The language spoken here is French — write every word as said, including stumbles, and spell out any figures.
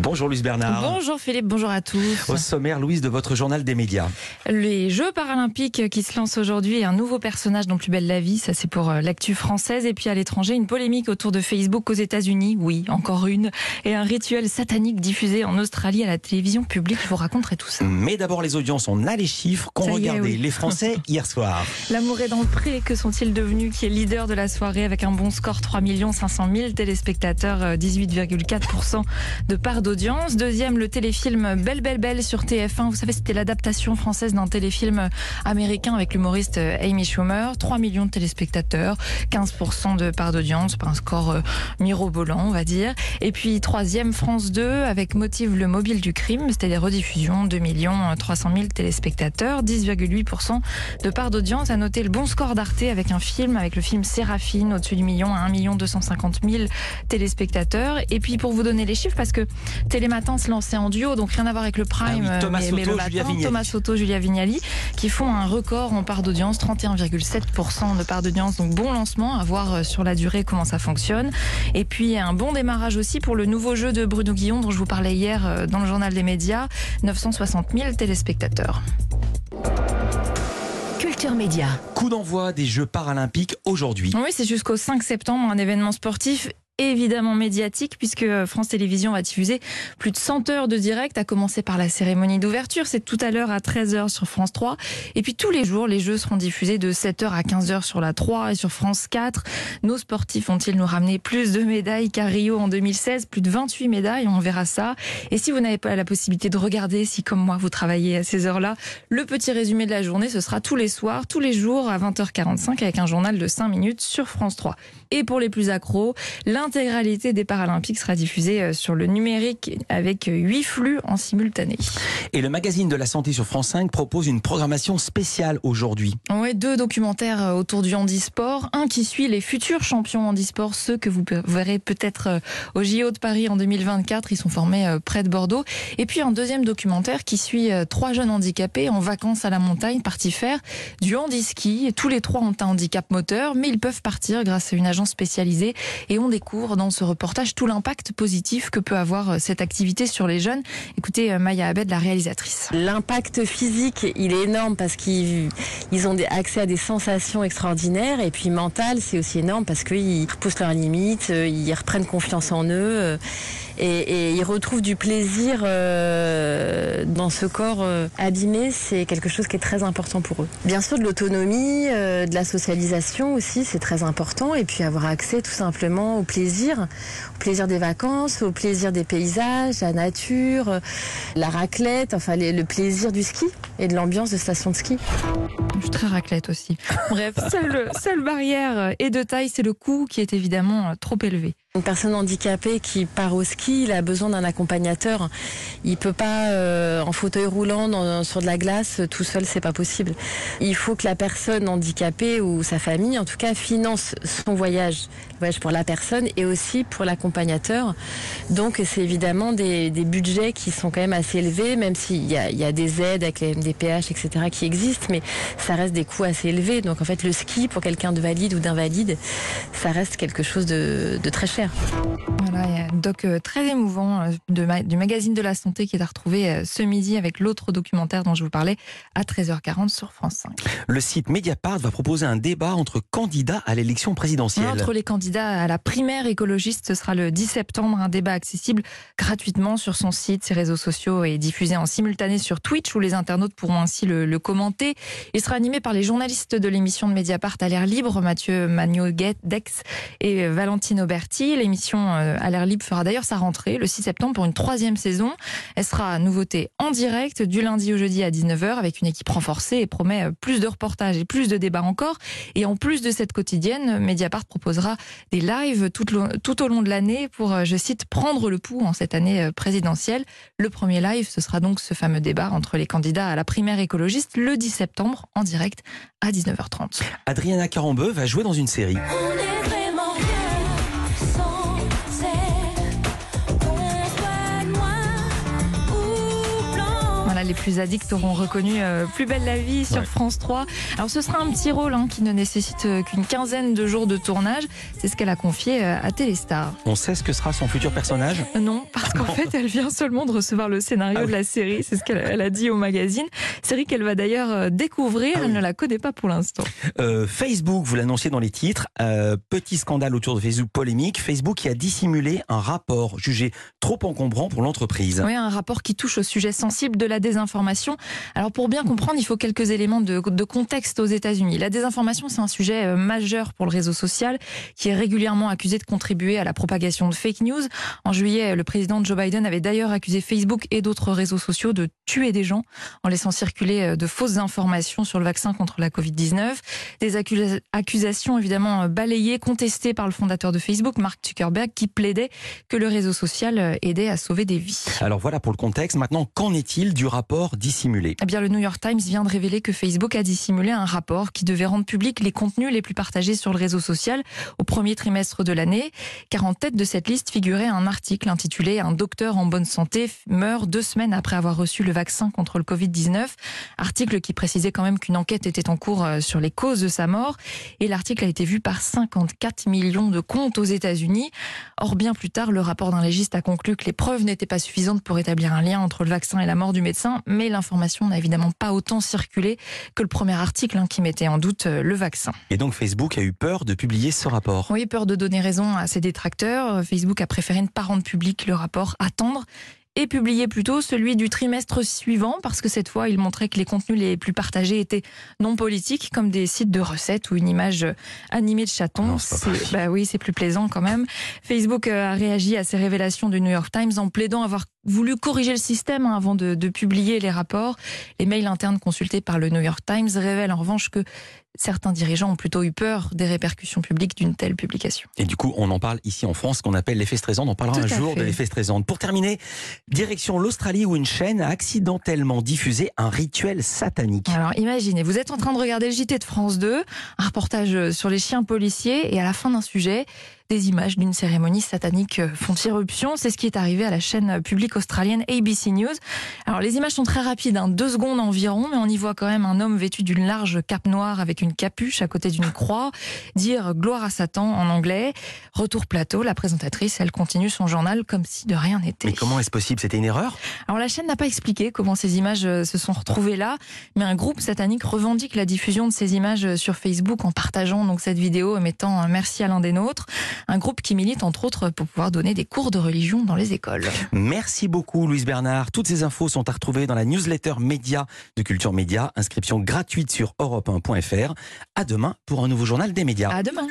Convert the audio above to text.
Bonjour Louise Bernard. Bonjour Philippe, bonjour à tous. Au sommaire, Louise, de votre journal des médias. Les Jeux paralympiques qui se lancent aujourd'hui et un nouveau personnage dans Plus belle la vie, ça c'est pour l'actu française. Et puis à l'étranger, une polémique autour de Facebook aux États-Unis, oui, encore une, et un rituel satanique diffusé en Australie à la télévision publique. Je vous raconterai tout ça. Mais d'abord les audiences, on a les chiffres qu'ont regardé oui. les Français hier soir. L'amour est dans le pré, que sont-ils devenus, qui est leader de la soirée avec un bon score, trois millions cinq cent mille téléspectateurs, dix-huit virgule quatre pour cent de part d'audience. Deuxième, le téléfilm Belle Belle Belle sur T F un. Vous savez, c'était l'adaptation française d'un téléfilm américain avec l'humoriste Amy Schumer. trois millions de téléspectateurs, quinze pour cent de part d'audience, pas un score euh, mirobolant, on va dire. Et puis troisième, France deux avec Motive le mobile du crime. C'était des rediffusions, deux millions trois cent mille téléspectateurs, dix virgule huit pour cent de part d'audience. À noter le bon score d'Arte avec un film, avec le film Séraphine, au-dessus du million à un million deux cent cinquante mille téléspectateurs. Et puis pour vous donner les chiffres, parce que Télématin se lançait en duo, donc rien à voir avec le Prime, ah oui, Thomas mais, Soto, mais le matin, Julia Vignali. Thomas Soto, Julia Vignali, qui font un record en part d'audience, trente et un virgule sept pour cent de part d'audience, donc bon lancement, à voir sur la durée comment ça fonctionne. Et puis un bon démarrage aussi pour le nouveau jeu de Bruno Guillon, dont je vous parlais hier dans le journal des médias, neuf cent soixante mille téléspectateurs. Culture Média. Coup d'envoi des Jeux paralympiques aujourd'hui. Oui, c'est jusqu'au cinq septembre, un événement sportif évidemment médiatique, puisque France Télévisions va diffuser plus de cent heures de direct, à commencer par la cérémonie d'ouverture. C'est tout à l'heure à treize heures sur France trois. Et puis tous les jours, les Jeux seront diffusés de sept heures à quinze heures sur la trois et sur France quatre. Nos sportifs ont-ils nous ramener plus de médailles qu'à Rio en deux mille seize? Plus de vingt-huit médailles, on verra ça. Et si vous n'avez pas la possibilité de regarder, si comme moi vous travaillez à ces heures-là, le petit résumé de la journée, ce sera tous les soirs, tous les jours à vingt heures quarante-cinq avec un journal de cinq minutes sur France trois. Et pour les plus accros, l'intégralité des Paralympiques sera diffusée sur le numérique avec huit flux en simultané. Et le magazine de la santé sur France cinq propose une programmation spéciale aujourd'hui. Ouais, deux documentaires autour du handisport. Un qui suit les futurs champions handisport, ceux que vous verrez peut-être au J O de Paris en deux mille vingt-quatre. Ils sont formés près de Bordeaux. Et puis un deuxième documentaire qui suit trois jeunes handicapés en vacances à la montagne, partis faire du handiski. Tous les trois ont un handicap moteur, mais ils peuvent partir grâce à une agence spécialisée. Et on découvre dans ce reportage tout l'impact positif que peut avoir cette activité sur les jeunes. Écoutez Maya Abed, la réalisatrice. L'impact physique, il est énorme parce qu'ils ils ont des, accès à des sensations extraordinaires, et puis mental, c'est aussi énorme parce qu'ils repoussent leurs limites, ils reprennent confiance en eux et, et ils retrouvent du plaisir euh, dans ce corps euh, abîmé. C'est quelque chose qui est très important pour eux. Bien sûr, de l'autonomie, euh, de la socialisation aussi, c'est très important, et puis avoir accès tout simplement au plaisir, au plaisir des vacances, au plaisir des paysages, la nature, la raclette, enfin les, le plaisir du ski et de l'ambiance de station de ski. Je suis très raclette aussi. Bref, seule, seule barrière et de taille, c'est le coût qui est évidemment trop élevé. Une personne handicapée qui part au ski, il a besoin d'un accompagnateur. Il peut pas, euh, en fauteuil roulant, dans, sur de la glace, tout seul, c'est pas possible. Il faut que la personne handicapée ou sa famille, en tout cas, finance son voyage, le voyage pour la personne et aussi pour l'accompagnateur. Donc, c'est évidemment des, des budgets qui sont quand même assez élevés, même s'il y a, il y a des aides avec les M D P H, et cetera, qui existent, mais ça reste des coûts assez élevés. Donc, en fait, le ski, pour quelqu'un de valide ou d'invalide, ça reste quelque chose de, de très cher. Voilà, il y a un doc très émouvant de, du magazine de la santé qui est à retrouver ce midi avec l'autre documentaire dont je vous parlais à treize heures quarante sur France cinq. Le site Mediapart va proposer un débat entre candidats à l'élection présidentielle. Entre les candidats à la primaire écologiste, ce sera le dix septembre, un débat accessible gratuitement sur son site, ses réseaux sociaux et diffusé en simultané sur Twitch où les internautes pourront ainsi le, le commenter. Il sera animé par les journalistes de l'émission de Mediapart à l'air libre, Mathieu Magno-Dex et Valentine Auberti. L'émission à l'air libre fera d'ailleurs sa rentrée le six septembre pour une troisième saison. Elle sera à nouveauté en direct du lundi au jeudi à dix-neuf heures avec une équipe renforcée et promet plus de reportages et plus de débats encore. Et en plus de cette quotidienne, Mediapart proposera des lives tout, tout au long de l'année pour, je cite, prendre le pouls en cette année présidentielle. Le premier live, ce sera donc ce fameux débat entre les candidats à la primaire écologiste le dix septembre en direct à dix-neuf heures trente. Adriana Carambeu va jouer dans une série. Là, les plus addicts auront reconnu euh, Plus belle la vie sur Ouais. France trois. Alors, ce sera un petit rôle hein, qui ne nécessite euh, qu'une quinzaine de jours de tournage. C'est ce qu'elle a confié euh, à Téléstar. On sait ce que sera son futur personnage? Euh, Non, parce qu'en fait, elle vient seulement de recevoir le scénario Ah oui. de la série. C'est ce qu'elle elle a dit au magazine. Série qu'elle va d'ailleurs euh, découvrir. Ah oui. Elle ne la connaît pas pour l'instant. Euh, Facebook, vous l'annonciez dans les titres, euh, petit scandale autour de Facebook polémique. Facebook qui a dissimulé un rapport jugé trop encombrant pour l'entreprise. Oui, un rapport qui touche au sujet sensible de la désinformation. Alors pour bien comprendre, il faut quelques éléments de, de contexte aux États-Unis. La désinformation, c'est un sujet euh, majeur pour le réseau social qui est régulièrement accusé de contribuer à la propagation de fake news. En juillet, le président Joe Biden avait d'ailleurs accusé Facebook et d'autres réseaux sociaux de tuer des gens en laissant circuler euh, de fausses informations sur le vaccin contre la covid dix-neuf. Des accusa- accusations évidemment euh, balayées, contestées par le fondateur de Facebook, Mark Zuckerberg, qui plaidait que le réseau social euh, aidait à sauver des vies. Alors voilà pour le contexte. Maintenant, qu'en est-il du rapport dissimulé? Eh bien, le New York Times vient de révéler que Facebook a dissimulé un rapport qui devait rendre public les contenus les plus partagés sur le réseau social au premier trimestre de l'année. Car en tête de cette liste figurait un article intitulé « Un docteur en bonne santé meurt deux semaines après avoir reçu le vaccin contre le covid dix-neuf ». Article qui précisait quand même qu'une enquête était en cours sur les causes de sa mort. Et l'article a été vu par cinquante-quatre millions de comptes aux États-Unis. Or, bien plus tard, le rapport d'un légiste a conclu que les preuves n'étaient pas suffisantes pour établir un lien entre le vaccin et la mort du médecin, mais l'information n'a évidemment pas autant circulé que le premier article hein, qui mettait en doute euh, le vaccin. Et donc Facebook a eu peur de publier ce rapport. Oui, peur de donner raison à ses détracteurs. Facebook a préféré ne pas rendre public le rapport, attendre et publier plutôt celui du trimestre suivant parce que cette fois, il montrait que les contenus les plus partagés étaient non politiques, comme des sites de recettes ou une image animée de chatons. Non, c'est pas C'est, bah oui, c'est plus plaisant quand même. Facebook a réagi à ces révélations du New York Times en plaidant avoir voulu corriger le système hein, avant de, de publier les rapports. Les mails internes consultés par le New York Times révèlent en revanche que certains dirigeants ont plutôt eu peur des répercussions publiques d'une telle publication. Et du coup, on en parle ici en France, qu'on appelle l'effet Streisand. On parlera Tout un à jour fait. de l'effet Streisand. Pour terminer, direction l'Australie où une chaîne a accidentellement diffusé un rituel satanique. Alors imaginez, vous êtes en train de regarder le J T de France deux, un reportage sur les chiens policiers, et à la fin d'un sujet, des images d'une cérémonie satanique font irruption. C'est ce qui est arrivé à la chaîne publique australienne A B C News. Alors les images sont très rapides, hein, deux secondes environ, mais on y voit quand même un homme vêtu d'une large cape noire avec une capuche à côté d'une croix, dire gloire à Satan en anglais. Retour plateau, la présentatrice, elle continue son journal comme si de rien n'était. Mais comment est-ce possible? C'était une erreur? Alors la chaîne n'a pas expliqué comment ces images euh, se sont retrouvées là, mais un groupe satanique revendique la diffusion de ces images sur Facebook en partageant donc cette vidéo et mettant un merci à l'un des nôtres. Un groupe qui milite entre autres pour pouvoir donner des cours de religion dans les écoles. Merci beaucoup Louise Bernard. Toutes ces infos sont à retrouver dans la newsletter média de Culture Média. Inscription gratuite sur europe un point f r. À demain pour un nouveau journal des médias. À demain.